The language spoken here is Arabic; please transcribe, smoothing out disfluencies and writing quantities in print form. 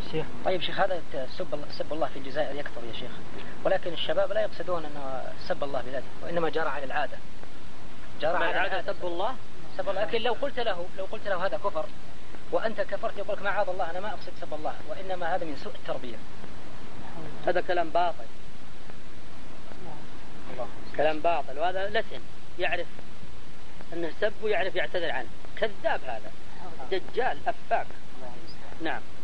شيخ. طيب شيخ، هذا سب الله في الجزائر يكثر يا شيخ، ولكن الشباب لا يقصدون أنه سب الله بذاته، وإنما جرى على العادة. جرى على العادة سب الله. لكن لو قلت له هذا كفر وأنت كفرت، يقولك معاذ الله أنا ما أقصد سب الله، وإنما هذا من سوء التربية. هذا كلام باطل. كلام باطل، وهذا لسن يعرف أنه سب ويعرف يعتذر عنه. كذاب هذا، دجال أفاك. نعم.